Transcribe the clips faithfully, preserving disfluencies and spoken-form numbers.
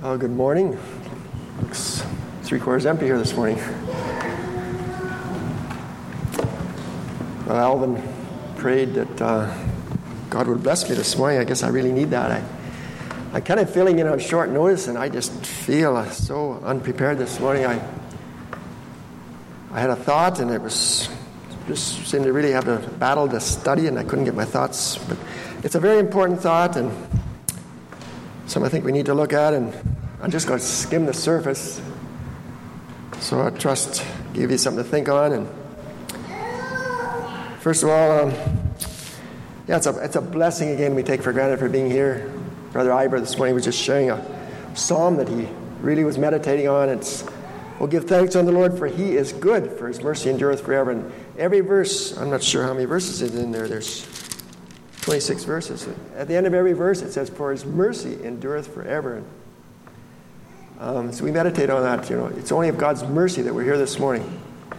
Oh, good morning. Looks three quarters empty here this morning. Well, Alvin prayed that uh, God would bless me this morning. I guess I really need that. I, I kind of feeling it on short notice, and I just feel so unprepared this morning. I, I had a thought, and it was just seemed to really have a battle to study, and I couldn't get my thoughts. But it's a very important thought, and something I think we need to look at, and I'm just going to skim the surface. So I trust give you something to think on. And first of all, um, yeah, it's a it's a blessing again we take for granted for being here. Brother Iber this morning was just sharing a psalm that he really was meditating on. It's we'll give thanks unto the Lord, for He is good, for His mercy endureth forever. And every verse, I'm not sure how many verses is in there. There's twenty-six verses. At the end of every verse, it says, "For His mercy endureth forever." Um, so we meditate on that. You know, it's only of God's mercy that we're here this morning.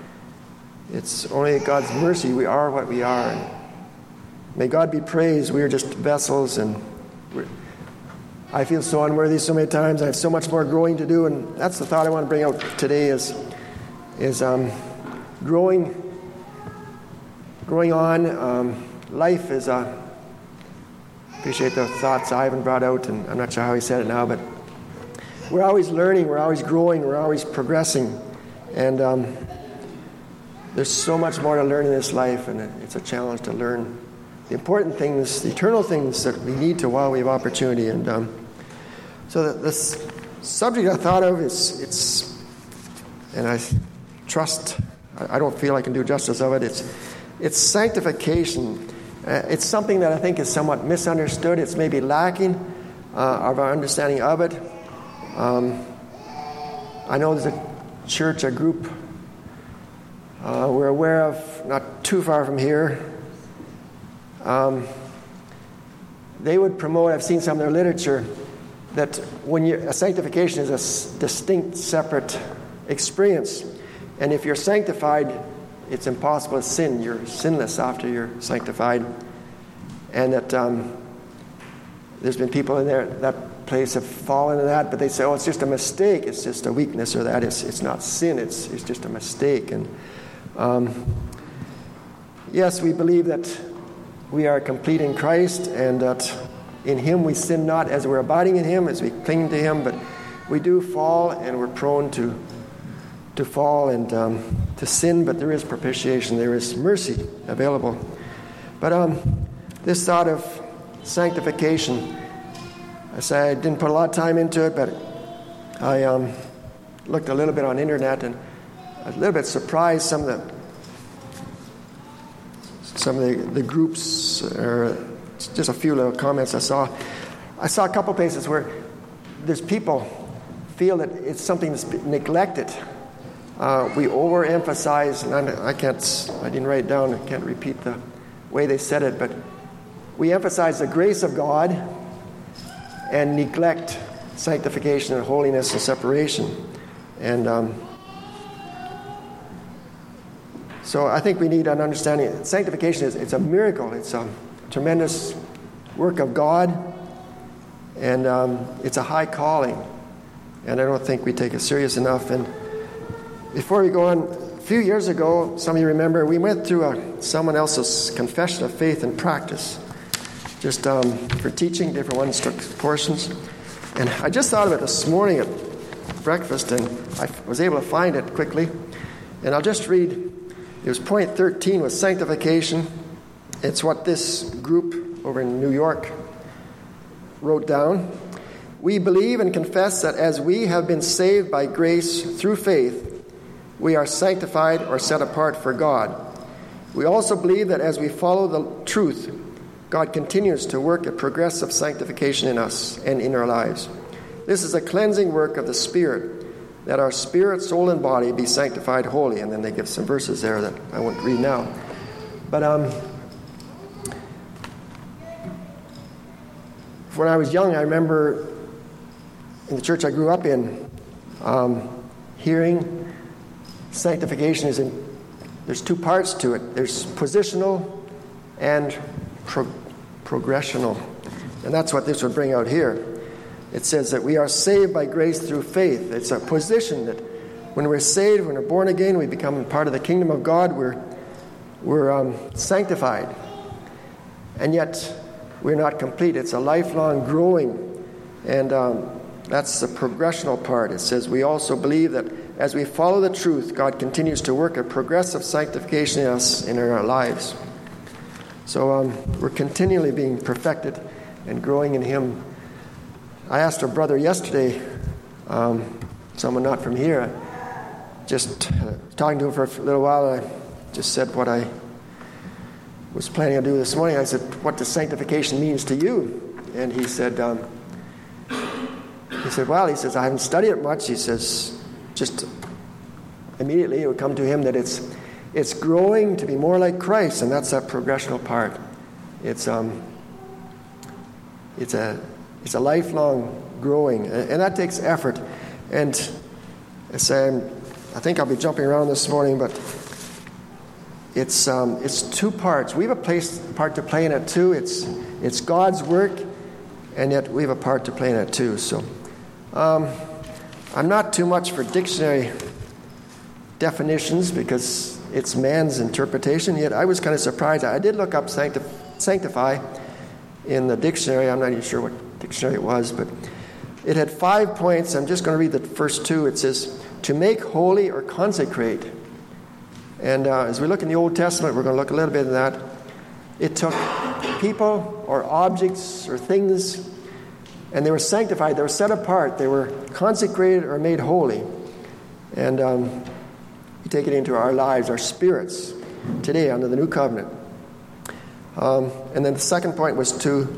It's only of God's mercy we are what we are. And may God be praised. We are just vessels, and we're, I feel so unworthy so many times. I have so much more growing to do, and that's the thought I want to bring out today. Is is um, growing, growing on. Um, life is a. Appreciate the thoughts Ivan brought out, and I'm not sure how he said it now, but we're always learning, we're always growing, we're always progressing, and um, there's so much more to learn in this life, and it's a challenge to learn the important things, the eternal things that we need to while we have opportunity. And um, so the, this subject I thought of is, it's, and I trust, I don't feel I can do justice of it, it's, it's sanctification. Uh, it's something that I think is somewhat misunderstood. It's maybe lacking uh, of our understanding of it. Um, I know there's a church, a group uh, we're aware of, not too far from here. Um, they would promote, I've seen some of their literature, that when you, a sanctification is a s- distinct, separate experience. And if you're sanctified, it's impossible to sin. You're sinless after you're sanctified. And that um, there's been people in there, that place have fallen in that, but they say, oh, it's just a mistake. It's just a weakness, or that. It's, it's not sin. It's, it's just a mistake. And um, yes, we believe that we are complete in Christ, and that in Him we sin not as we're abiding in Him, as we cling to Him, but we do fall, and we're prone to to fall and um, to sin, but there is propitiation, there is mercy available. But um, this thought of sanctification, I say I didn't put a lot of time into it, but I um, looked a little bit on the internet, and I was a little bit surprised some of the some of the, the groups, or just a few little comments I saw. I saw a couple places where there's people feel that it's something that's neglected. Uh, we overemphasize, and I'm, I can't, I didn't write it down, I can't repeat the way they said it, but we emphasize the grace of God and neglect sanctification and holiness and separation. And um, so I think we need an understanding. Sanctification is it's a miracle. It's a tremendous work of God, and um, it's a high calling. And I don't think we take it serious enough. And before we go on, a few years ago, some of you remember, we went through a, someone else's confession of faith and practice, just um, for teaching, different ones took portions. And I just thought of it this morning at breakfast, and I was able to find it quickly. And I'll just read, it was point thirteen with sanctification. It's what this group over in New York wrote down. We believe and confess that as we have been saved by grace through faith, we are sanctified or set apart for God. We also believe that as we follow the truth, God continues to work a progressive sanctification in us and in our lives. This is a cleansing work of the Spirit, that our spirit, soul, and body be sanctified wholly. And then they give some verses there that I won't read now. But um, when I was young, I remember in the church I grew up in, um, hearing sanctification is in, there's two parts to it. There's positional and pro- progressional. And that's what this would bring out here. it says that we are saved by grace through faith. It's a position that when we're saved, when we're born again, we become part of the kingdom of God. We're, we're um, sanctified. And yet, we're not complete. It's a lifelong growing. And um, that's the progressional part. It says we also believe that as we follow the truth, God continues to work a progressive sanctification in us in our lives. So um, we're continually being perfected and growing in Him. I asked a brother yesterday, um, someone not from here, just uh, talking to him for a little while, I just said what I was planning on doing this morning. I said, what does sanctification means to you? And he said, um, he said, well, he says, I haven't studied it much. He says, just immediately it would come to him that it's it's growing to be more like Christ, and that's that progressional part. It's um, it's a it's a lifelong growing, and that takes effort. And it's, um, I think I'll be jumping around this morning, but it's um, it's two parts. We have a place part to play in it too. It's it's God's work, and yet we have a part to play in it too. So um, I'm not too much for dictionary definitions because it's man's interpretation. Yet I was kind of surprised. I did look up sanctif- sanctify in the dictionary. I'm not even sure what dictionary it was, but it had five points. I'm just going to read the first two. It says, to make holy or consecrate. And uh, as we look in the Old Testament, we're going to look a little bit at that. It took people or objects or things, and they were sanctified. They were set apart. They were consecrated or made holy. And um, you take it into our lives, our spirits, today under the new covenant. Um, and then the second point was to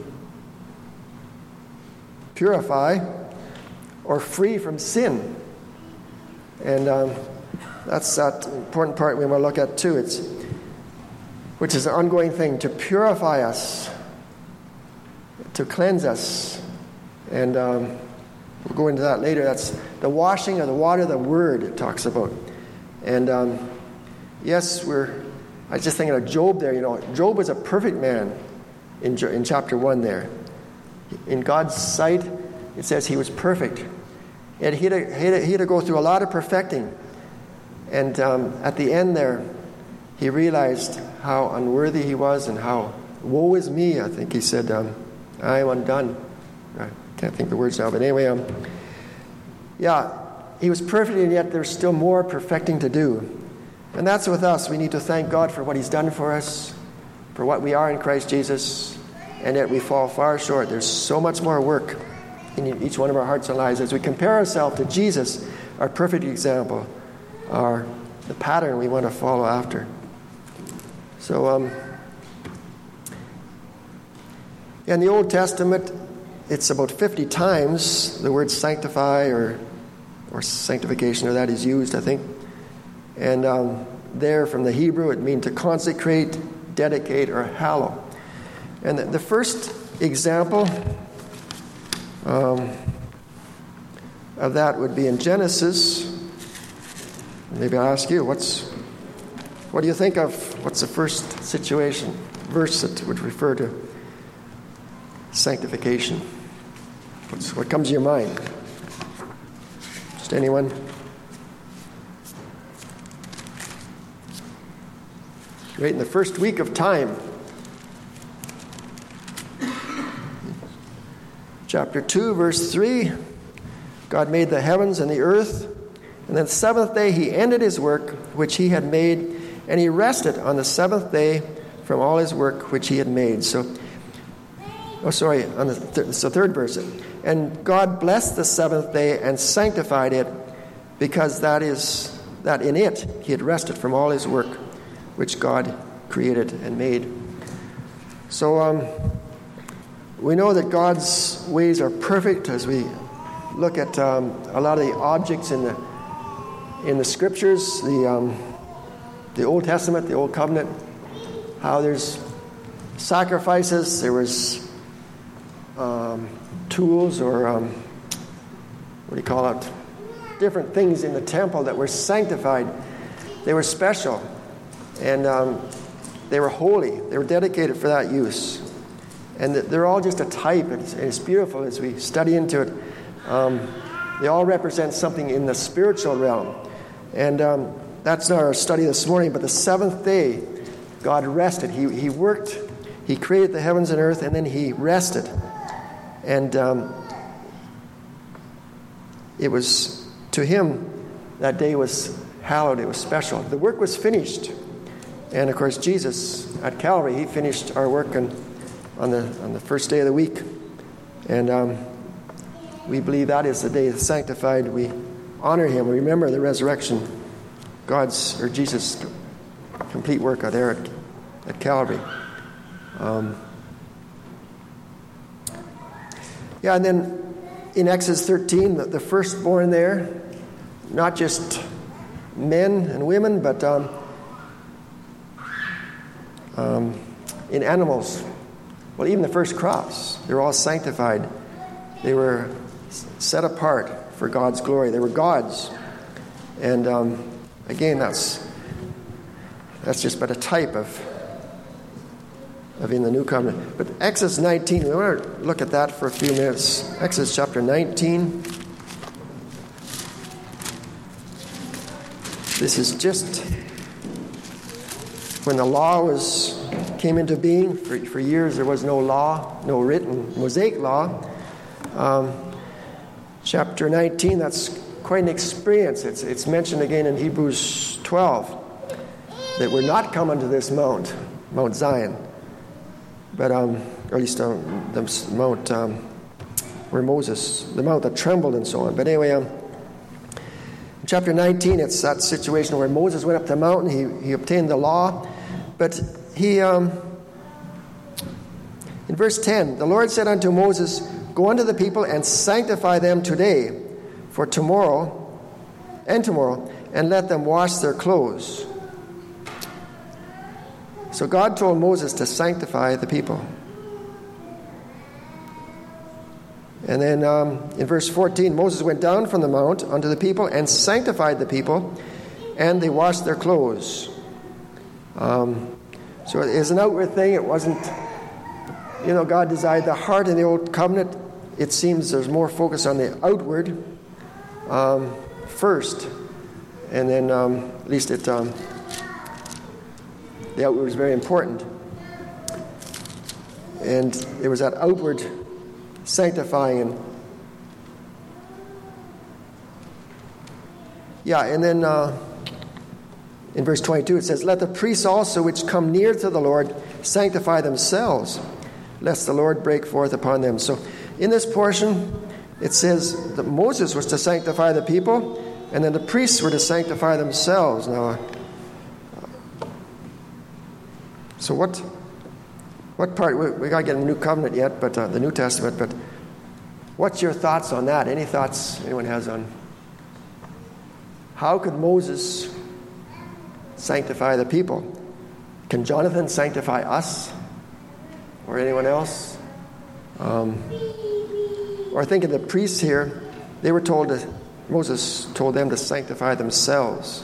purify or free from sin. And um, that's that important part we want to look at too. It's which is an ongoing thing, to purify us, to cleanse us. And um, we'll go into that later. That's the washing of the water of the Word it talks about. And um, yes, we're, I was just thinking of Job there. You know, Job was a perfect man in, in chapter one there. In God's sight, it says he was perfect. And he had to, he had to, he had to go through a lot of perfecting. And um, at the end there, he realized how unworthy he was and how, woe is me, I think he said, um, I am undone. I can't think the words now, but anyway, um, yeah, he was perfect, and yet there's still more perfecting to do. And that's with us. We need to thank God for what He's done for us, for what we are in Christ Jesus, and yet we fall far short. There's so much more work in each one of our hearts and lives. As we compare ourselves to Jesus, our perfect example, our the pattern we want to follow after. So, um, in the Old Testament, it's about fifty times the word sanctify or or sanctification or that is used, I think. And um, there from the Hebrew, it means to consecrate, dedicate, or hallow. And the, the first example um, of that would be in Genesis. Maybe I'll ask you, what's what do you think of, what's the first situation, verse that would refer to sanctification? What's, what comes to your mind? Just anyone? Right in the first week of time. Chapter two, verse three. God made the heavens and the earth, and then the seventh day He ended His work which He had made, and He rested on the seventh day from all His work which He had made. So, oh, sorry, on the th- so third verse. And God blessed the seventh day and sanctified it, because that is that in it He had rested from all His work which God created and made. So um, we know that God's ways are perfect as we look at um, a lot of the objects in the in the Scriptures, the um, the Old Testament, the Old Covenant, how there's sacrifices, there was um, tools or um, what do you call it? Different things in the temple that were sanctified. They were special, and um, they were holy. They were dedicated for that use. And they're all just a type. It's, it's beautiful as we study into it. Um, they all represent something in the spiritual realm. And um, that's not our study this morning, but the seventh day, God rested. He, he worked, He created the heavens and earth, and then He rested. And um, it was, to Him, that day was hallowed. It was special. The work was finished. And, of course, Jesus at Calvary, He finished our work on, on, the, on the first day of the week. And um, we believe that is the day that's sanctified. We honor Him. We remember the resurrection, God's, or Jesus' complete work there at, at Calvary. Um, yeah, and then in Exodus thirteen, the, the firstborn there, not just men and women, but um, um, in animals. Well, even the first crops, they were all sanctified. They were set apart for God's glory. They were God's. And um, again, that's that's just but a type of of in the new covenant. But Exodus nineteen, we want to look at that for a few minutes. Exodus chapter nineteen. This is just when the law was came into being. For, for years there was no law, no written Mosaic law. Um, chapter nineteen, that's quite an experience. It's, it's mentioned again in Hebrews twelve that we're not coming to this mount, Mount Zion, but um, or at least um, the mount um, where Moses, the mount that trembled and so on. But anyway, um, in chapter nineteen, it's that situation where Moses went up the mountain. He he obtained the law, but he um, in verse ten, the Lord said unto Moses, "Go unto the people and sanctify them today, for tomorrow and tomorrow, and let them wash their clothes." So God told Moses to sanctify the people. And then um, in verse fourteen, Moses went down from the mount unto the people and sanctified the people, and they washed their clothes. Um, so it is an outward thing. It wasn't, you know, God desired the heart in the old covenant. It seems there's more focus on the outward um, first, and then um, at least it um, the outward was very important. And there was that outward sanctifying. And yeah, and then uh, in verse twenty-two it says, "Let the priests also which come near to the Lord sanctify themselves, lest the Lord break forth upon them." So in this portion, it says that Moses was to sanctify the people, and then the priests were to sanctify themselves. Now, so what what part, we, we got to get in the New Covenant yet, but uh, the New Testament, but what's your thoughts on that? Any thoughts anyone has on how could Moses sanctify the people? Can Jonathan sanctify us or anyone else? Um, or think of the priests here. They were told to, Moses told them to sanctify themselves.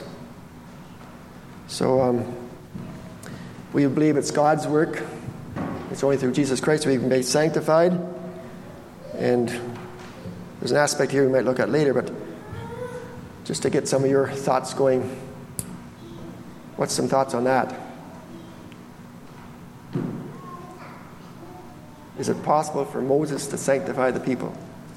So um, we believe it's God's work. It's only through Jesus Christ we can be sanctified. And there's an aspect here we might look at later, but just to get some of your thoughts going, what's some thoughts on that? Is it possible for Moses to sanctify the people?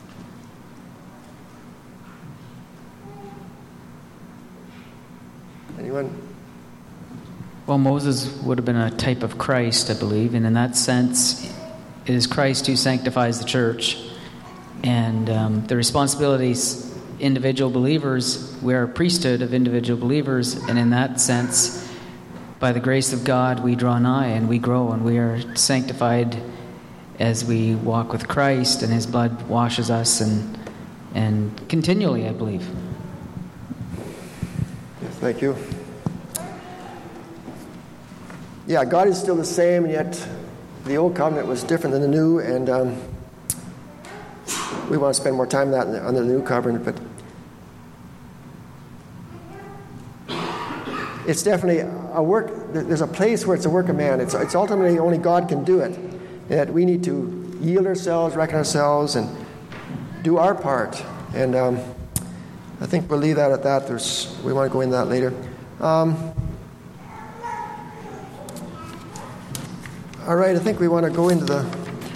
Anyone? Well, Moses would have been a type of Christ, I believe, and in that sense, it is Christ who sanctifies the church. And um, the responsibilities, individual believers, we are a priesthood of individual believers, and in that sense, by the grace of God, we draw nigh and we grow, and we are sanctified as we walk with Christ, and His blood washes us, and and continually, I believe. Yes, thank you. Yeah, God is still the same, and yet the old covenant was different than the new, and um, we want to spend more time on that under the new covenant, but it's definitely a work. There's a place where it's a work of man. It's, it's ultimately only God can do it. that we need to yield ourselves, reckon ourselves, and do our part. And um, I think we'll leave that at that. There's, we want to go into that later. Um, all right, I think we want to go into the...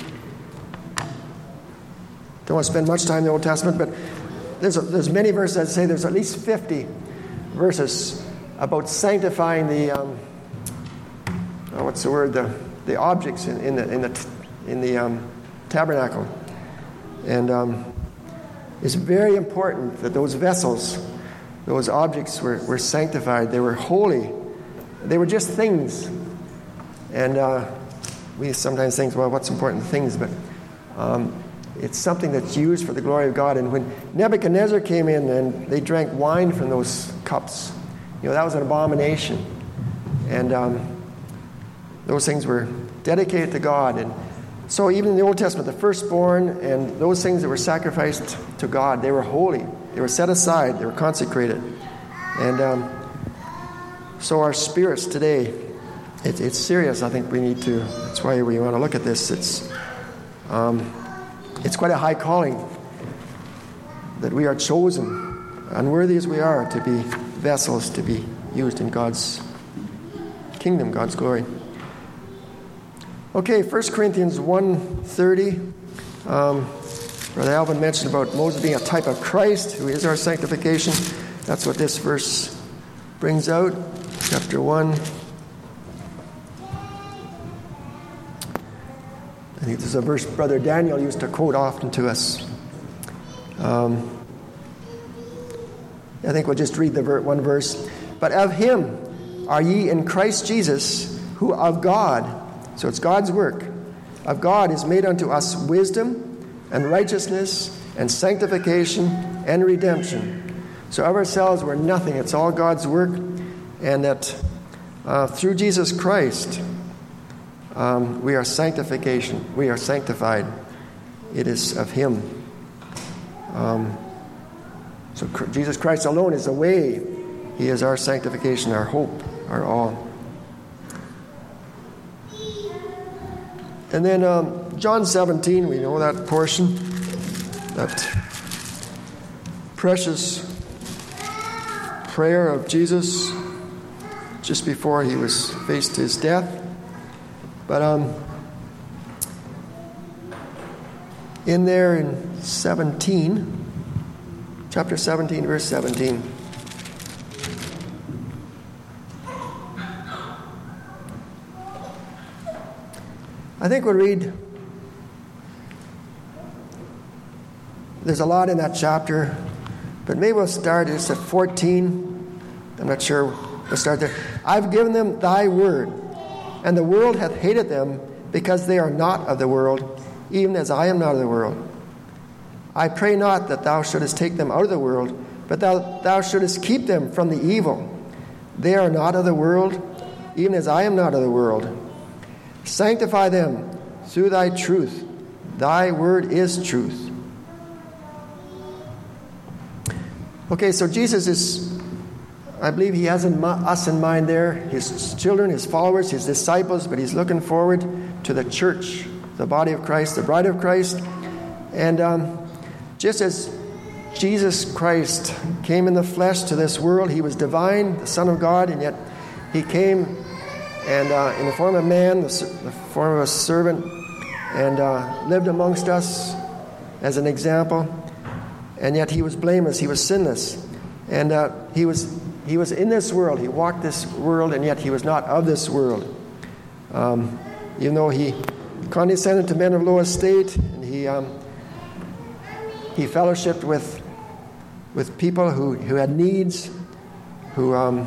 Don't want to spend much time in the Old Testament, but there's a, there's many verses that say there's at least fifty verses about sanctifying the um, oh, what's the word the the objects in, in the in the in the um, tabernacle, and um, it's very important that those vessels, those objects were, were sanctified. They were holy. They were just things, and uh, we sometimes think, well, what's important? Things, but um, it's something that's used for the glory of God. And when Nebuchadnezzar came in and they drank wine from those cups, you know, that was an abomination. And um, those things were dedicated to God. And so even in the Old Testament, the firstborn and those things that were sacrificed to God, they were holy. They were set aside. They were consecrated. And um, so our spirits today, it, it's serious. I think we need to, that's why we want to look at this. It's... Um, It's quite a high calling that we are chosen, unworthy as we are, to be vessels to be used in God's kingdom, God's glory. Okay, First Corinthians one thirty. Um, Brother Alvin mentioned about Moses being a type of Christ, who is our sanctification. That's what this verse brings out. Chapter one. I think this is a verse Brother Daniel used to quote often to us. Um, I think we'll just read the ver- one verse. But of him are ye in Christ Jesus, who of God, so it's God's work, of God is made unto us wisdom and righteousness and sanctification and redemption. So of ourselves we're nothing. It's all God's work. And that uh, through Jesus Christ, Um, we are sanctification. We are sanctified. It is of him. Um, so Jesus Christ alone is the way. He is our sanctification, our hope, our all. And then um, John seventeen, we know that portion. That precious prayer of Jesus just before he was faced his death. But um, in there in seventeen, chapter seventeen, verse seventeen, I think we'll read, there's a lot in that chapter, but maybe we'll start, it's at fourteen, I'm not sure, we'll start there. I've given them thy word, and the world hath hated them, because they are not of the world, even as I am not of the world. I pray not that thou shouldest take them out of the world, but thou, thou shouldest keep them from the evil. They are not of the world, even as I am not of the world. Sanctify them through thy truth. Thy word is truth. Okay, so Jesus is... I believe he has in, us in mind there, his children, his followers, his disciples, but he's looking forward to the church, the body of Christ, the bride of Christ. And um, just as Jesus Christ came in the flesh to this world, he was divine, the Son of God, and yet he came and uh, in the form of man, the, the form of a servant, and uh, lived amongst us as an example. And yet he was blameless, he was sinless. And uh, he was... He was in this world. He walked this world, and yet he was not of this world. Um, even though he condescended to men of low estate, and he um, he fellowshiped with with people who, who had needs, who, um,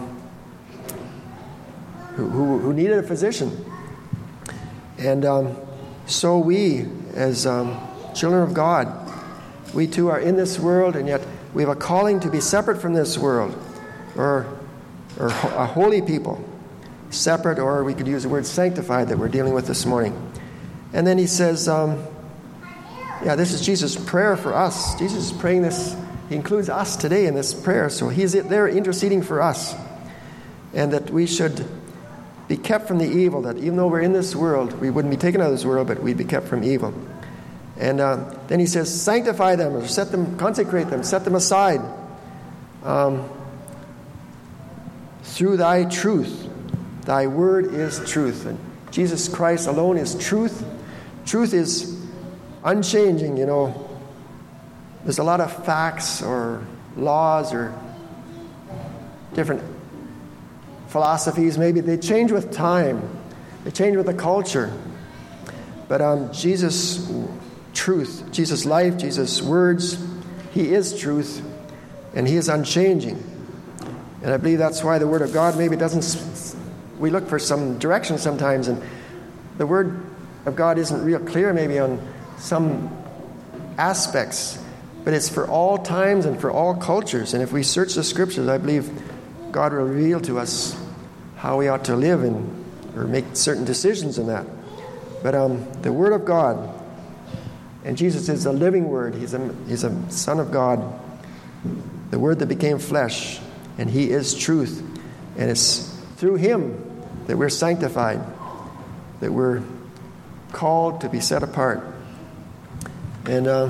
who who who needed a physician. And um, so we, as um, children of God, we too are in this world, and yet we have a calling to be separate from this world. Or, or a holy people, separate, or we could use the word sanctified that we're dealing with this morning. And then he says, um, yeah, this is Jesus' prayer for us. Jesus is praying this. He includes us today in this prayer. So he's there interceding for us. And that we should be kept from the evil, that even though we're in this world, we wouldn't be taken out of this world, but we'd be kept from evil. And uh, then he says, sanctify them, or set them, consecrate them, set them aside um, through thy truth. Thy word is truth. And Jesus Christ alone is truth. Truth is unchanging, you know. There's a lot of facts or laws or different philosophies, maybe. They change with time. They change with the culture. But um, Jesus' truth, Jesus' life, Jesus' words, he is truth, and he is unchanging. And I believe that's why the Word of God maybe doesn't... We look for some direction sometimes, and the Word of God isn't real clear maybe on some aspects, but it's for all times and for all cultures. And if we search the Scriptures, I believe God will reveal to us how we ought to live and or make certain decisions in that. But um, the Word of God, and Jesus is the living Word. He's a, he's a Son of God, the Word that became flesh, and he is truth. And it's through him that we're sanctified, that we're called to be set apart. And uh,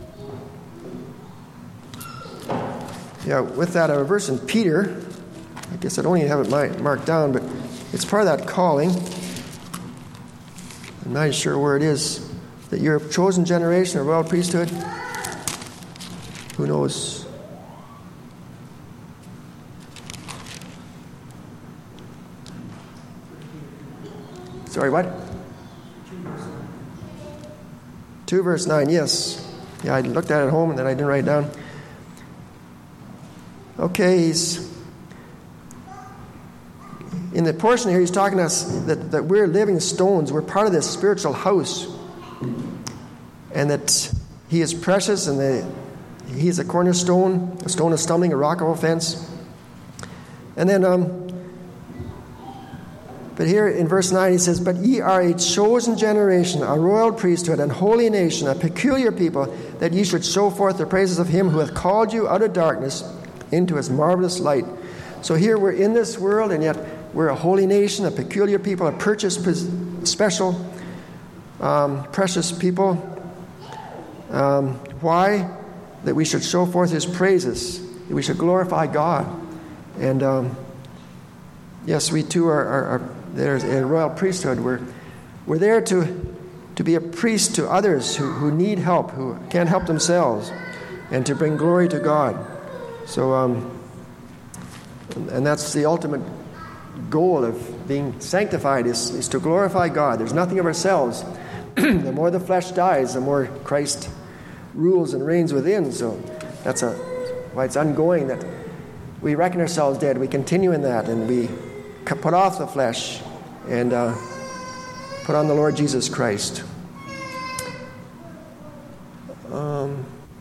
yeah, with that, a verse in Peter, I guess I don't even have it marked down, but it's part of that calling. I'm not sure where it is. That you're a chosen generation, a royal priesthood. Who knows? Sorry, what? two verse nine, yes. Yeah, I looked at it at home and then I didn't write it down. Okay, he's... In the portion here, he's talking to us that, that we're living stones. We're part of this spiritual house. And that he is precious, and that he's a cornerstone, a stone of stumbling, a rock of offense. And then, um, but here in verse nine, he says, but ye are a chosen generation, a royal priesthood, and holy nation, a peculiar people, that ye should show forth the praises of him who hath called you out of darkness into his marvelous light. So here we're in this world, and yet we're a holy nation, a peculiar people, a purchased, special, um, precious people. Um, why? That we should show forth his praises, that we should glorify God. And um, yes, we too are, are, are there's a royal priesthood. We're, we're there to, to be a priest to others who, who need help, who can't help themselves, and to bring glory to God. So, um, and that's the ultimate goal of being sanctified, is, is to glorify God. There's nothing of ourselves. The more the flesh dies, the more Christ rules and reigns within. So that's a, why it's ongoing, that we reckon ourselves dead. We continue in that, and we put off the flesh and uh, put on the Lord Jesus Christ. Um,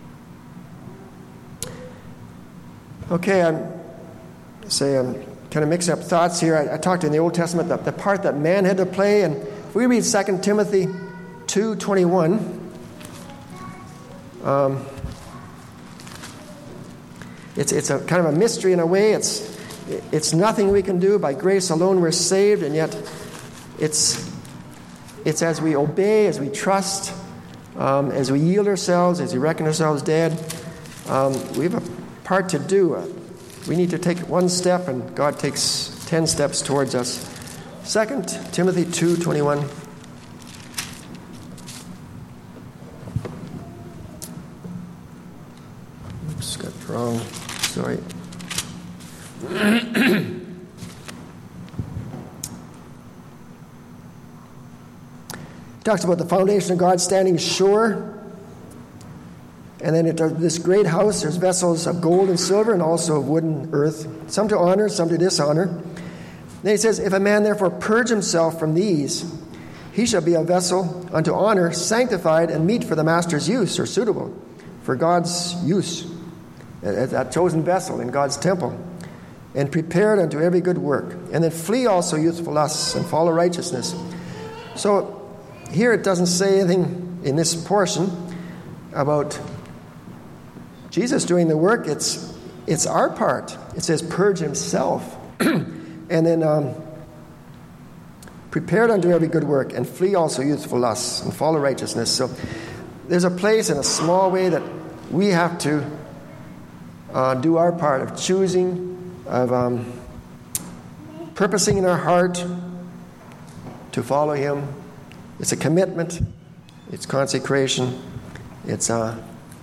okay, I'm say I'm kind of mixing up thoughts here. I, I talked in the Old Testament the, the part that man had to play, and if we read Second Timothy two twenty-one, um, it's it's a kind of a mystery in a way. It's it's nothing we can do. By grace alone we're saved, and yet it's it's as we obey, as we trust, um, as we yield ourselves, as we reckon ourselves dead, um, we have a part to do. We need to take one step, and God takes ten steps towards us. Second Timothy two twenty-one. Oops, got it wrong. Sorry. Talks about the foundation of God standing sure. And then it, this great house, there's vessels of gold and silver, and also of wood and earth, some to honor, some to dishonor. Then he says, if a man therefore purge himself from these, he shall be a vessel unto honor, sanctified and meet for the master's use, or suitable for God's use, a, a chosen vessel in God's temple, and prepared unto every good work. And then flee also youthful lusts, and follow righteousness. So here it doesn't say anything in this portion about Jesus doing the work. It's it's our part. It says purge himself. And then um, prepared unto every good work, and flee also youthful lusts, and follow righteousness. So there's a place in a small way that we have to uh, do our part of choosing, of um, purposing in our heart to follow Him. It's a commitment. It's consecration. It's uh,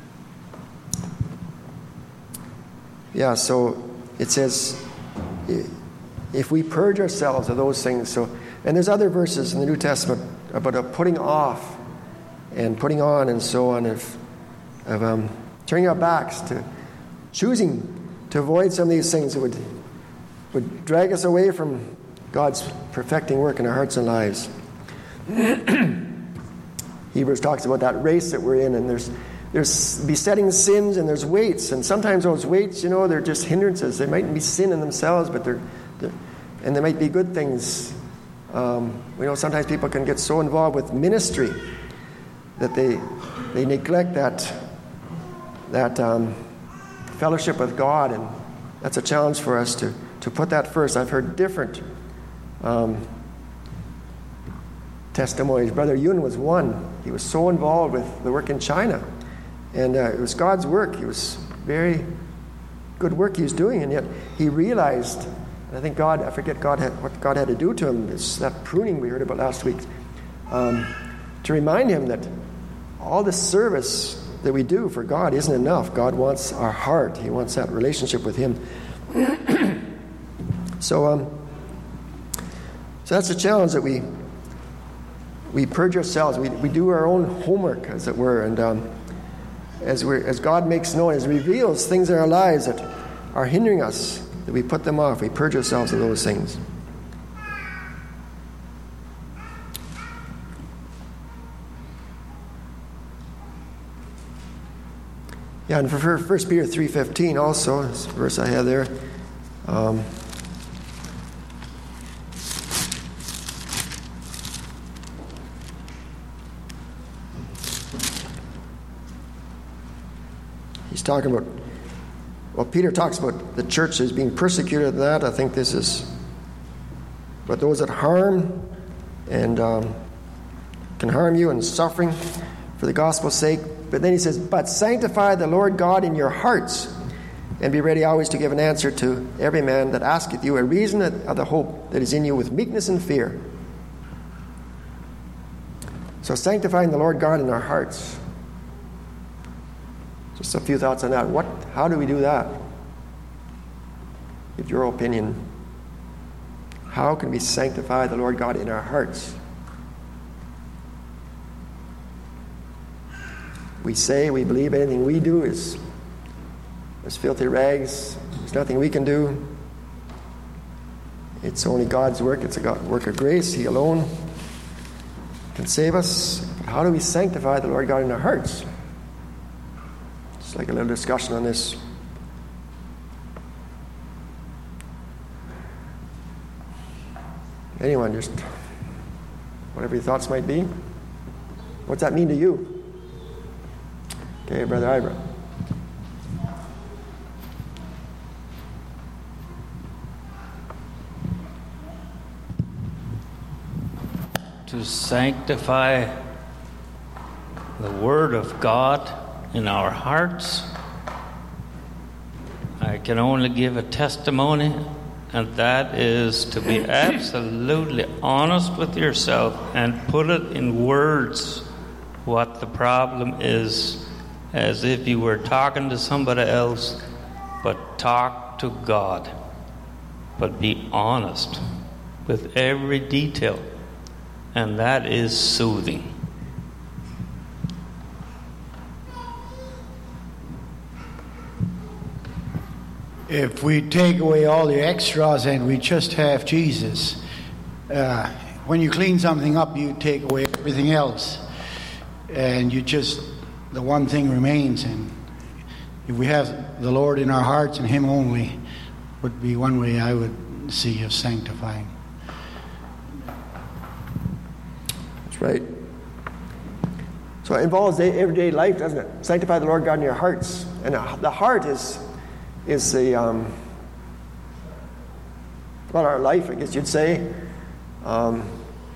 yeah. So it says, if we purge ourselves of those things. So, and there's other verses in the New Testament about a putting off and putting on and so on, of of um, turning our backs to choosing to avoid some of these things that would would drag us away from God's perfecting work in our hearts and lives. Hebrews talks about that race that we're in, and there's there's besetting sins and there's weights, and sometimes those weights, you know, they're just hindrances. They might be sin in themselves, but they're, they're and they might be good things. Um, we know sometimes people can get so involved with ministry that they they neglect that that um, fellowship with God, and that's a challenge for us to to put that first. I've heard different um, testimonies. Brother Yun was one. He was so involved with the work in China, and uh, it was God's work. It was very good work he was doing, and yet he realized, and I think God, I forget God had, what God had to do to him, it's that pruning we heard about last week, um, to remind him that all the service that we do for God isn't enough. God wants our heart. He wants that relationship with Him. so, um, so that's a challenge, that we we purge ourselves. We we do our own homework, as it were, and um, as we as God makes known, as He reveals things in our lives that are hindering us, that we put them off. We purge ourselves of those things. Yeah, and for First Peter three fifteen also, this verse I have there. Um, he's talking about, well, Peter talks about the church as being persecuted and that. I think this is, but those that harm and um, can harm you and suffering for the gospel's sake. But then he says, but sanctify the Lord God in your hearts, and be ready always to give an answer to every man that asketh you a reason of the hope that is in you with meekness and fear. So sanctifying the Lord God in our hearts. Just a few thoughts on that. What? How do we do that? Give your opinion. How can we sanctify the Lord God in our hearts? We say, we believe anything we do is, is filthy rags. There's nothing we can do. It's only God's work. It's a God, work of grace. He alone can save us. But how do we sanctify the Lord God in our hearts? Just like a little discussion on this. Anyone, just whatever your thoughts might be. What's that mean to you? Okay, Brother Ibra. To sanctify the Word of God in our hearts, I can only give a testimony, and that is to be absolutely honest with yourself and put it in words what the problem is, as if you were talking to somebody else, but talk to God. But be honest with every detail, and that is soothing. If we take away all the extras and we just have Jesus, uh, when you clean something up, you take away everything else, and you just, the one thing remains. And if we have the Lord in our hearts and Him only, would be one way I would see of sanctifying. That's right. So it involves everyday life, doesn't it? Sanctify the Lord God in your hearts. And the heart is is the um, well, our life, I guess you'd say. Um,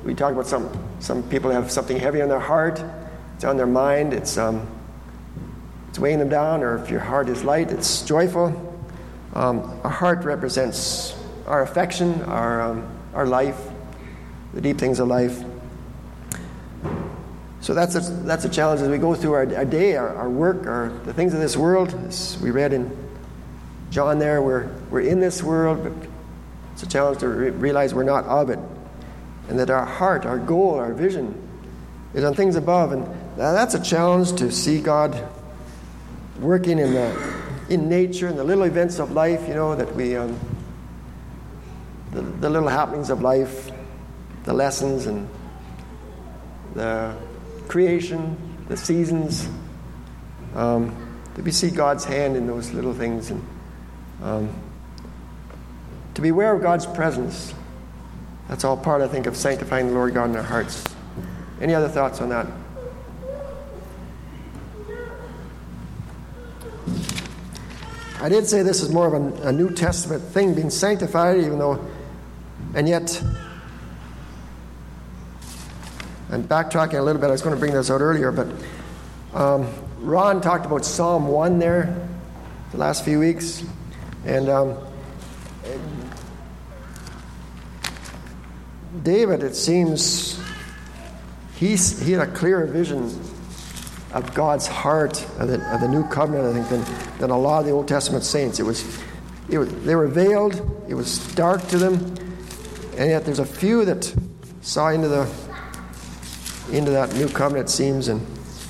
we talk about some some people have something heavy on their heart, it's on their mind, it's um, it's weighing them down, or if your heart is light, it's joyful. Um, our heart represents our affection, our um, our life, the deep things of life. So that's a, that's a challenge as we go through our, our day, our, our work, our the things of this world. As we read in John there, we're we're in this world, but it's a challenge to re- realize we're not of it, and that our heart, our goal, our vision is on things above. And that's a challenge to see God working in the in nature, in the little events of life. You know that we um, the, the little happenings of life, the lessons and the creation, the seasons. Um, that we see God's hand in those little things, and um, to be aware of God's presence. That's all part, I think, of sanctifying the Lord God in our hearts. Any other thoughts on that? I did say this is more of a, a New Testament thing, being sanctified, even though, and yet, I'm backtracking a little bit. I was going to bring this out earlier, but um, Ron talked about Psalm one there the last few weeks, and um, David, it seems, he's, he had a clearer vision of God's heart, of the, of the new covenant, I think, than, than a lot of the Old Testament saints. It was, it was, they were veiled, it was dark to them, and yet there's a few that saw into the into that new covenant, it seems. And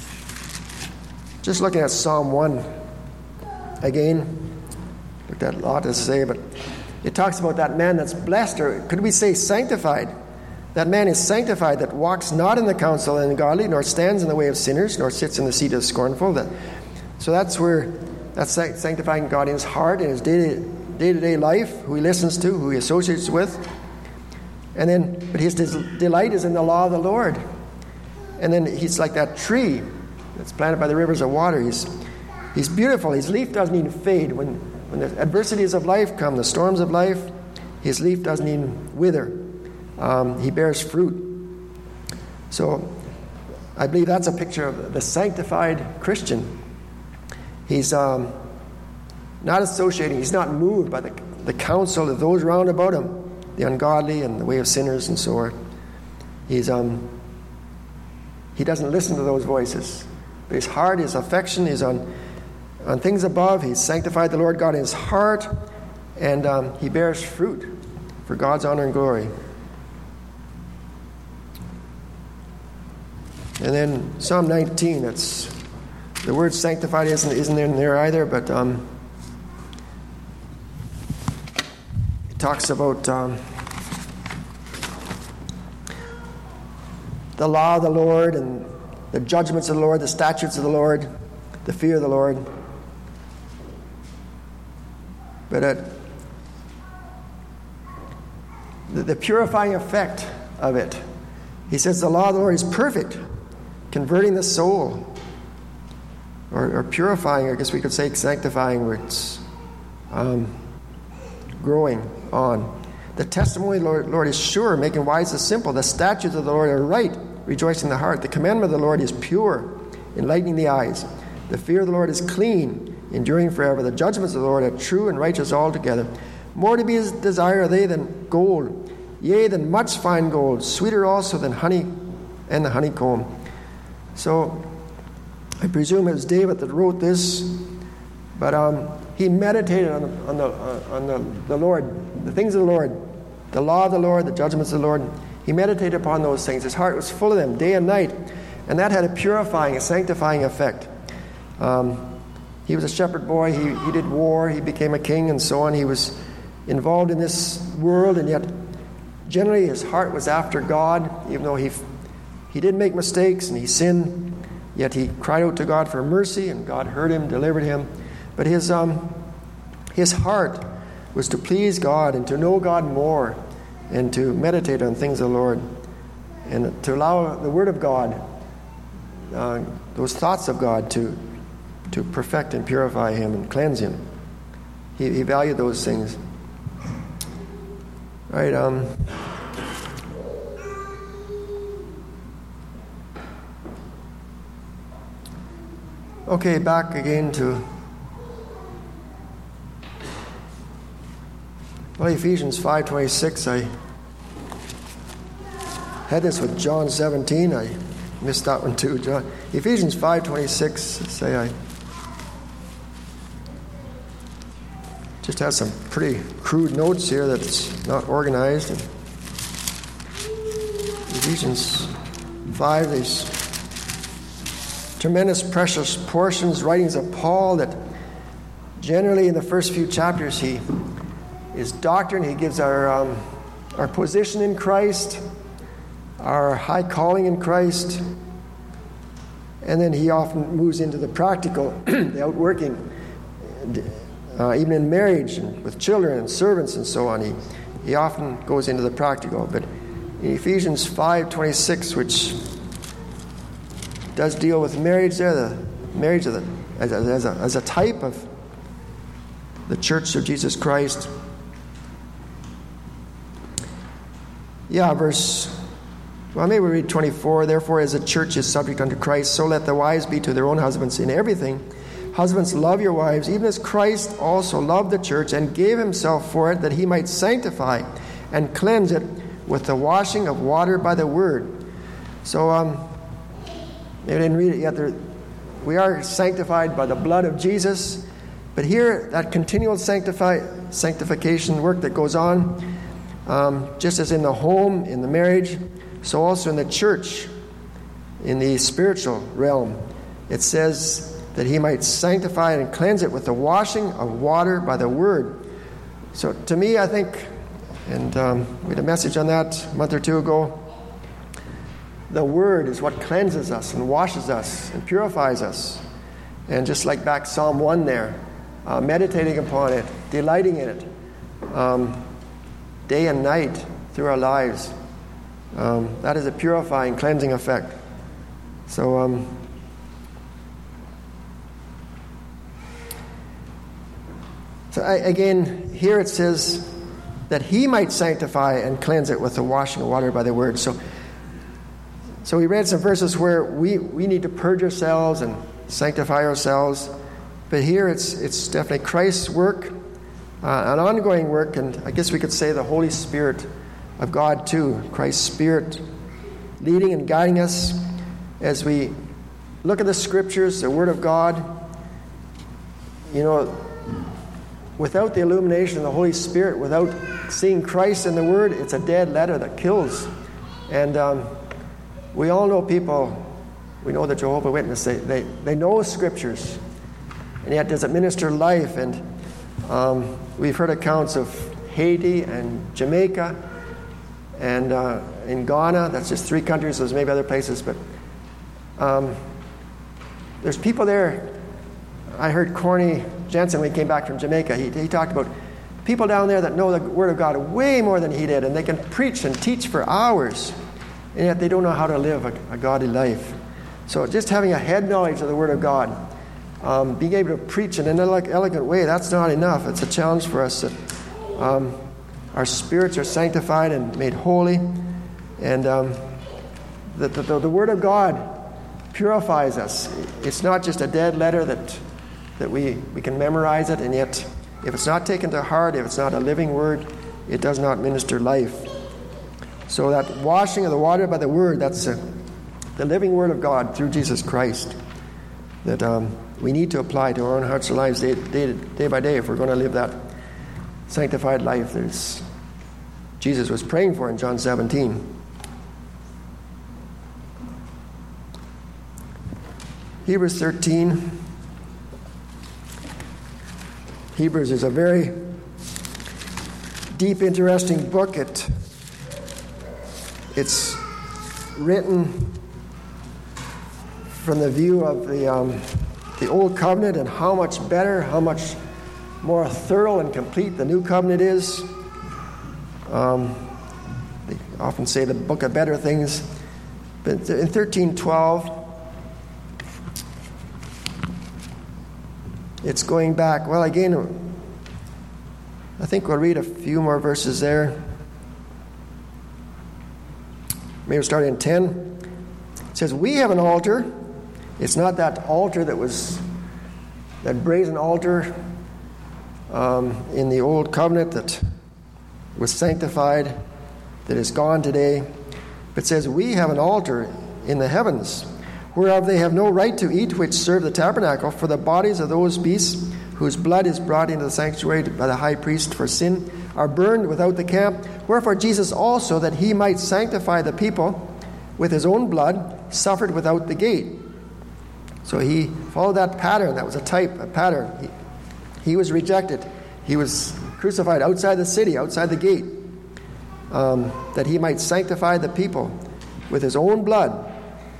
just looking at Psalm one again, looked at a lot to say, but it talks about that man that's blessed, or could we say sanctified? That man is sanctified, that walks not in the counsel of the ungodly, nor stands in the way of sinners, nor sits in the seat of the scornful. That, so that's where, that's sanctifying God in his heart, in his day, day-to-day life, who he listens to, who he associates with. And then, but his delight is in the law of the Lord. And then he's like that tree that's planted by the rivers of water. He's he's beautiful. His leaf doesn't even fade. When, when the adversities of life come, the storms of life, his leaf doesn't even wither. Um, he bears fruit. So I believe that's a picture of the sanctified Christian. He's um, not associating, he's not moved by the, the counsel of those round about him, the ungodly and the way of sinners and so on. He's um, he doesn't listen to those voices. But his heart, his affection is on, on things above. He's sanctified the Lord God in his heart, and um, he bears fruit for God's honor and glory. And then Psalm nineteen, that's the word sanctified isn't, isn't in there either, but um, it talks about um, the law of the Lord and the judgments of the Lord, the statutes of the Lord, the fear of the Lord. But it, the, the purifying effect of it, he says the law of the Lord is perfect, converting the soul, or, or purifying, I guess we could say sanctifying, where it's um, growing on. The testimony of the Lord, Lord is sure, making wise the simple. The statutes of the Lord are right, rejoicing the heart. The commandment of the Lord is pure, enlightening the eyes. The fear of the Lord is clean, enduring forever. The judgments of the Lord are true and righteous altogether. More to be desired are they than gold, yea, than much fine gold, sweeter also than honey and the honeycomb. So I presume it was David that wrote this, but um, he meditated on the, on the, uh, on the, the Lord, the things of the Lord, the law of the Lord, the judgments of the Lord. He meditated upon those things. His heart was full of them day and night, and that had a purifying, a sanctifying effect. Um, he was a shepherd boy. He, he did war. He became a king and so on. He was involved in this world, and yet generally his heart was after God, even though he he did make mistakes and he sinned, yet he cried out to God for mercy, and God heard him, delivered him. But his um, his heart was to please God and to know God more and to meditate on things of the Lord and to allow the Word of God, uh, those thoughts of God, to to perfect and purify him and cleanse him. He, he valued those things. Right, um, Okay, back again to well, Ephesians five twenty-six. I had this with John seventeen. I missed that one too. John Ephesians five twenty-six. Say I just have some pretty crude notes here that's not organized. And Ephesians five, these tremendous precious portions, writings of Paul that generally in the first few chapters he is doctrine. He gives our um, our position in Christ, our high calling in Christ, and then he often moves into the practical, the outworking, uh, even in marriage and with children and servants and so on. He he often goes into the practical. But in Ephesians five twenty-six, which does deal with marriage, there, the marriage of the, as, a, as, a, as a type of the Church of Jesus Christ. Yeah, verse, well, maybe we read twenty-four. Therefore, as the church is subject unto Christ, so let the wives be to their own husbands in everything. Husbands, love your wives, even as Christ also loved the church and gave himself for it, that he might sanctify and cleanse it with the washing of water by the word. So, um, maybe I didn't read it yet. There, we are sanctified by the blood of Jesus. But here, that continual sanctify, sanctification work that goes on, um, just as in the home, in the marriage, so also in the church, in the spiritual realm. It says that he might sanctify and cleanse it with the washing of water by the word. So to me, I think, and um, we had a message on that a month or two ago, the word is what cleanses us and washes us and purifies us. And just like back Psalm one there, uh, meditating upon it, delighting in it, um, day and night through our lives. Um, that is a purifying, cleansing effect. So, um, so I, again, here it says that he might sanctify and cleanse it with the washing of water by the word. So, so we read some verses where we, we need to purge ourselves and sanctify ourselves. But here it's it's definitely Christ's work, uh, an ongoing work, and I guess we could say the Holy Spirit of God too. Christ's Spirit leading and guiding us as we look at the Scriptures, the Word of God. You know, without the illumination of the Holy Spirit, without seeing Christ in the Word, it's a dead letter that kills. And um, we all know people, we know the Jehovah's Witnesses, they, they, they know Scriptures, and yet does it minister life? And um, we've heard accounts of Haiti and Jamaica and uh, in Ghana. That's just three countries. There's maybe other places, but um, there's people there. I heard Corny Jensen when he came back from Jamaica. He, he talked about people down there that know the Word of God way more than he did, and they can preach and teach for hours, and yet they don't know how to live a, a godly life. So just having a head knowledge of the Word of God, um, being able to preach in an elegant way, that's not enough. It's a challenge for us that um, our spirits are sanctified and made holy, and um, that the, the, the Word of God purifies us. It's not just a dead letter that that we, we can memorize it, and yet if it's not taken to heart, if it's not a living word, it does not minister life. So that washing of the water by the word, that's a, the living word of God through Jesus Christ that um, we need to apply to our own hearts and lives day, day, day by day if we're going to live that sanctified life that Jesus was praying for in John seventeen. Hebrews thirteen. Hebrews is a very deep, interesting book. It, it's written from the view of the um, the Old Covenant and how much better, how much more thorough and complete the New Covenant is. Um, they often say the book of better things. But in thirteen twelve, it's going back. Well, again, I think we'll read a few more verses there. Maybe we'll start in ten. It says, "We have an altar It's not that altar that was, that brazen altar um, in the old covenant that was sanctified, that is gone today. But it says, we have an altar in the heavens, whereof they have no right to eat, which serve the tabernacle, for the bodies of those beasts whose blood is brought into the sanctuary by the high priest for sin are burned without the camp. Wherefore Jesus also, that he might sanctify the people with his own blood, suffered without the gate. So he followed that pattern. That was a type, a pattern. He, he was rejected. He was crucified outside the city, outside the gate, um, that he might sanctify the people with his own blood.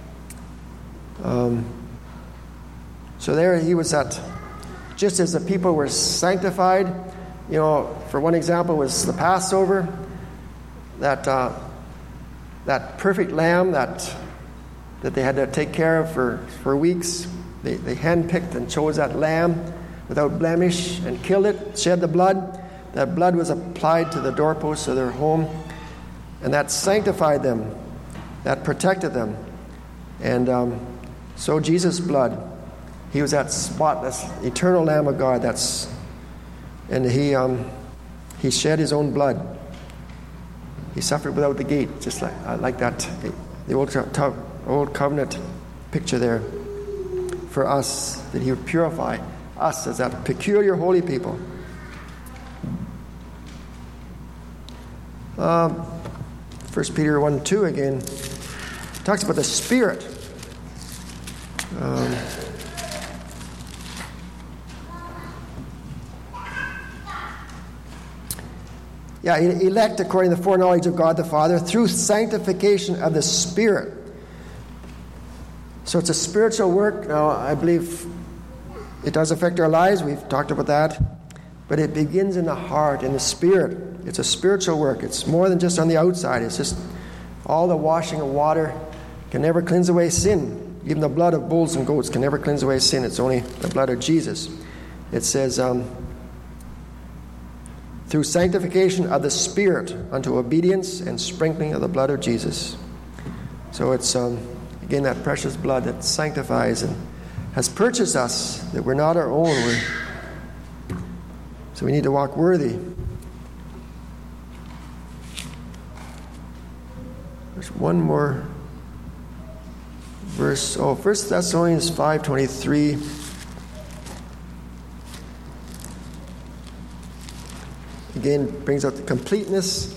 Um, so there he was at, just as the people were sanctified, you know, for one example was the Passover, that uh, that perfect lamb that that they had to take care of for, for weeks. They, they handpicked and chose that lamb without blemish and killed it, shed the blood. That blood was applied to the doorposts of their home, and that sanctified them, that protected them. And um, so Jesus' blood, he was that spotless, eternal Lamb of God. That's, and he um, he shed his own blood. He suffered without the gate, just like uh, like that, the old old covenant picture there for us, that he would purify us as that peculiar holy people. Um, First Peter one two again talks about the Spirit. Um, yeah, elect according to the foreknowledge of God the Father through sanctification of the Spirit. So it's a spiritual work. Now, I believe it does affect our lives. We've talked about that. But it begins in the heart, in the spirit. It's a spiritual work. It's more than just on the outside. It's just all the washing of water can never cleanse away sin. Even the blood of bulls and goats can never cleanse away sin. It's only the blood of Jesus. It says, um, through sanctification of the Spirit unto obedience and sprinkling of the blood of Jesus. So it's, um, again, that precious blood that sanctifies and has purchased us, that we're not our own. We're, so we need to walk worthy. There's one more verse. Oh, First Thessalonians five twenty-three. Again, brings out the completeness.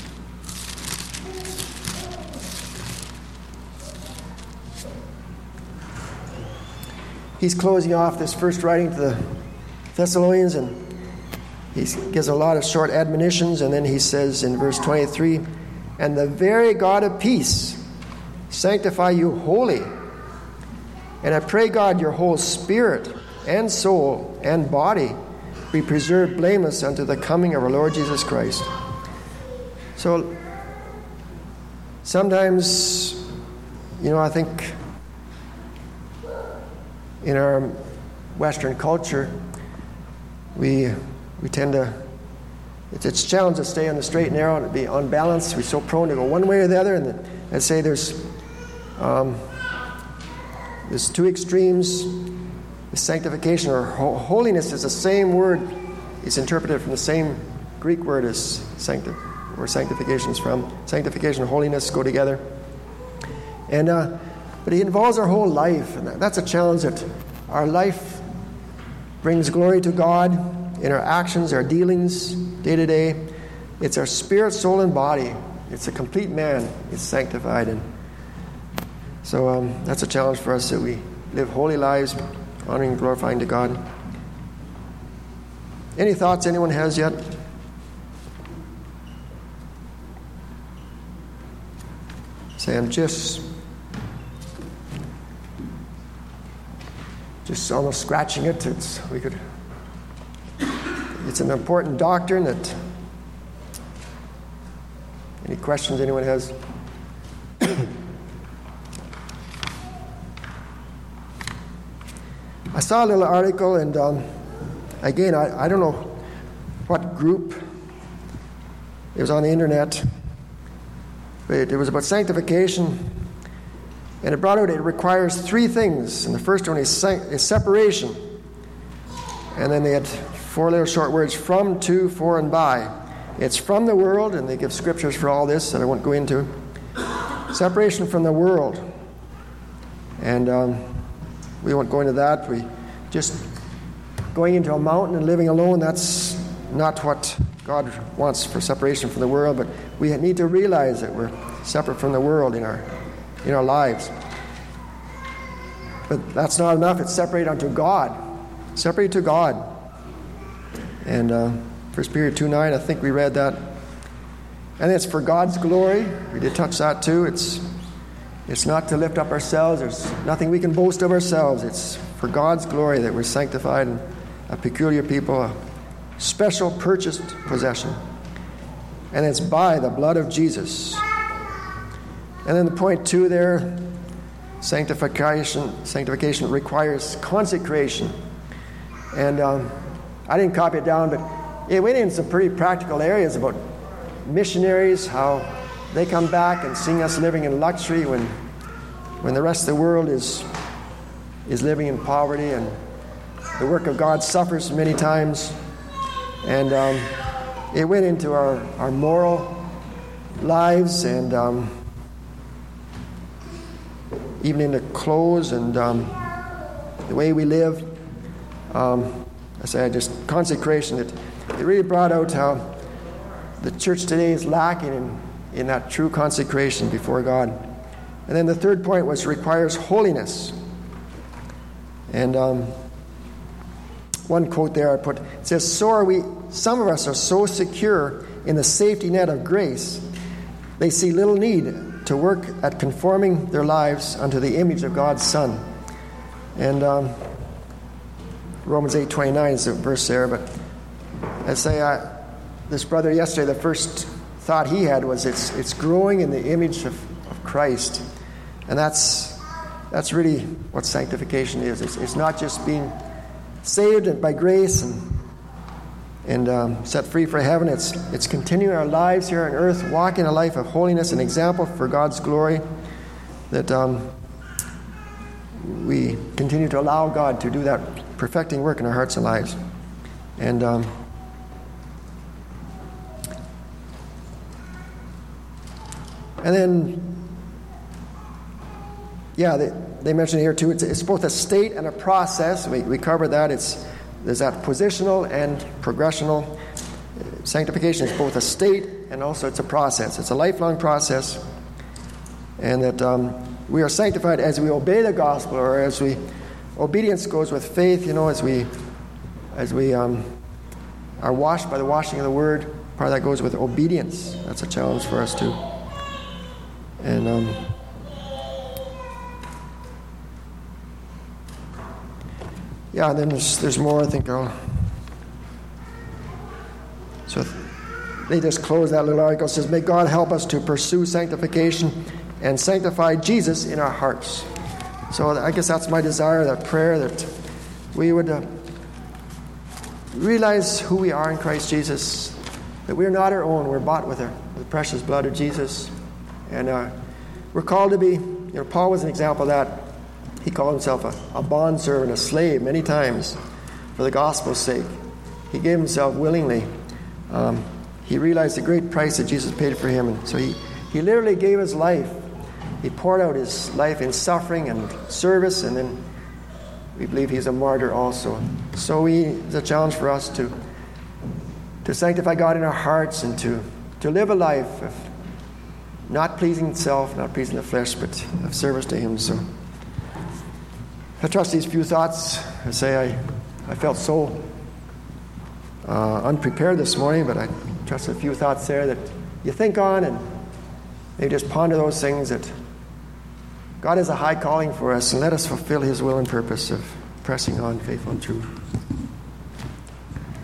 He's closing off this first writing to the Thessalonians, and he gives a lot of short admonitions, and then he says in verse twenty-three, and the very God of peace sanctify you wholly. And I pray God your whole spirit and soul and body be preserved blameless unto the coming of our Lord Jesus Christ. So sometimes, you know, I think in our Western culture, we we tend to, it's, it's a challenge to stay on the straight and narrow and to be unbalanced. We're so prone to go one way or the other, and I'd say there's um, there's two extremes. The sanctification or ho- holiness is the same word. It's interpreted from the same Greek word as sancti- where sanctification is from. Sanctification and holiness go together. And uh, but it involves our whole life, and that's a challenge, that our life brings glory to God in our actions, our dealings, day to day. It's our spirit, soul, and body. It's a complete man. It's sanctified, and so um, that's a challenge for us, that we live holy lives, honoring and glorifying to God. Any thoughts anyone has yet? Say, I'm just, just almost scratching it. It's we could. It's an important doctrine. That. Any questions anyone has? I saw a little article, and um, again, I, I don't know what group. It was on the internet, but it, it was about sanctification, And it brought out, it requires three things. And the first one is, is separation. And then they had four little short words, from, to, for, and by. It's from the world, and they give scriptures for all this that I won't go into. Separation from the world. And um, we won't go into that. We just going into a mountain and living alone, that's not what God wants for separation from the world, but we need to realize that we're separate from the world in our in our lives. But that's not enough. It's separate unto God. Separate to God. And uh, First Peter two nine, I think we read that. And it's for God's glory. We did touch that too. It's it's not to lift up ourselves. There's nothing we can boast of ourselves. It's for God's glory that we're sanctified and a peculiar people, a special purchased possession. And it's by the blood of Jesus. And then the point two there, sanctification, sanctification requires consecration. And um, I didn't copy it down, but it went in some pretty practical areas about missionaries, how they come back and seeing us living in luxury when when the rest of the world is is living in poverty, and the work of God suffers many times. And um, it went into our, our moral lives, and um, even into clothes and um, the way we live. Um, I say I just consecration. It, it really brought out how the church today is lacking in, in that true consecration before God. And then the third point was requires holiness. And um, one quote there I put, it says, so are we, some of us are so secure in the safety net of grace, they see little need to work at conforming their lives unto the image of God's Son. And um, Romans eight twenty-nine is the verse there, but I say I, this brother yesterday, the first thought he had was it's it's growing in the image of, of Christ. And that's that's really what sanctification is. It's, it's not just being saved by grace and and um, set free for heaven. It's it's continuing our lives here on earth, walking a life of holiness, an example for God's glory, that um, we continue to allow God to do that perfecting work in our hearts and lives. And um, and then yeah, they, they mentioned here too, it's, it's both a state and a process. We, we covered that. It's There's that positional and progressional. Sanctification is both a state and also it's a process. It's a lifelong process. And that um, we are sanctified as we obey the gospel, or as we, obedience goes with faith, you know, as we as we um, are washed by the washing of the word. Part of that goes with obedience. That's a challenge for us too. And um, yeah, and then there's, there's more, I think I'll... So they just close that little article. It says, may God help us to pursue sanctification and sanctify Jesus in our hearts. So I guess that's my desire, that prayer, that we would uh, realize who we are in Christ Jesus, that we're not our own. We're bought with, our, with the precious blood of Jesus. And uh, we're called to be, you know, Paul was an example of that. He called himself a, a bondservant, a slave many times for the gospel's sake. He gave himself willingly. Um, he realized the great price that Jesus paid for him. And so he, he literally gave his life. He poured out his life in suffering and service, and then we believe he's a martyr also. So we, it's a challenge for us to to sanctify God in our hearts and to, to live a life of not pleasing self, not pleasing the flesh, but of service to him. So I trust these few thoughts. I say I, I felt so uh, unprepared this morning, but I trust a few thoughts there that you think on and maybe just ponder those things, that God has a high calling for us, and let us fulfill his will and purpose of pressing on faithful and true.